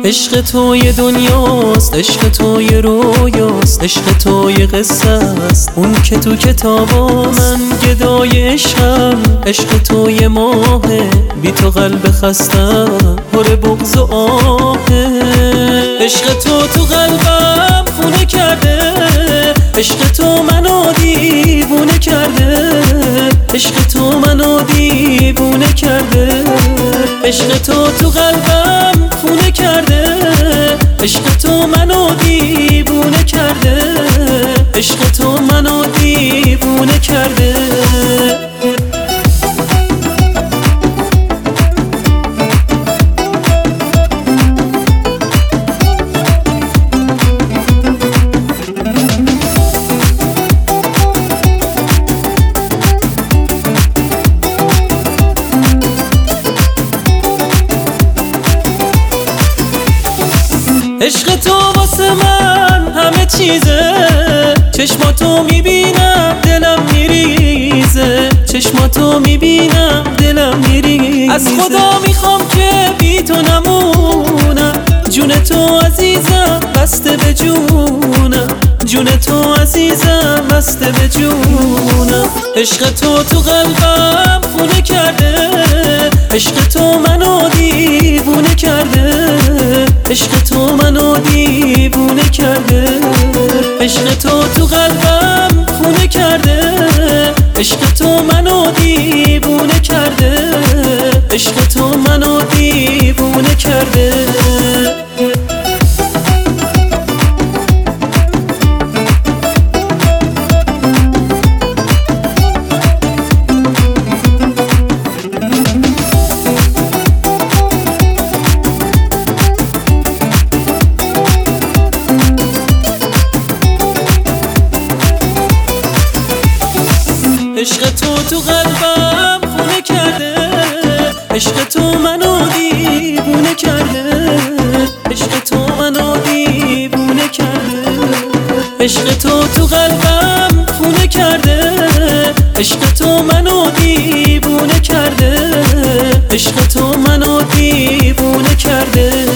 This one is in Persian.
عشق تو یه دنیاست، عشق تو یه رویاست، عشق تو یه قصه است اون که تو کتابا. من گدای عشقم، عشق تو یه ماهه، بی تو قلب خستم پر بغض و آهه. عشق تو قلبم خونه کرده، عشق تو منو دیوونه کرده، عشق تو منو دیوونه کرده. عشق تو قلبم خونه کرده، عشق تو منو دیوونه کرده، عشق تو منو دیوونه کرده. عشق تو واسه من همه چیزه، چشماتو میبینم دلم میریزه، چشماتو میبینم دلم میریزه. از خدا میخوام که بی تو نمونم، جون تو عزیزم بسته به جونم، جون تو عزیزم بسته به جونم. عشق تو قلبم خونه کرده، عشق تو منو دیوونه کرده، عشق تو منو دیوونه کرده. عشق تو قلبم خونه کرده، عشق تو منو دیوونه کرده، عشق تو منو دیوونه کرده. عشق تو قلبم خونه کرده، عشق تو منو دیوونه کرده، عشق تو منو دیوونه کرده. عشق تو قلبم خونه کرده، عشق تو منو دیوونه کرده، عشق تو منو دیوونه کرده.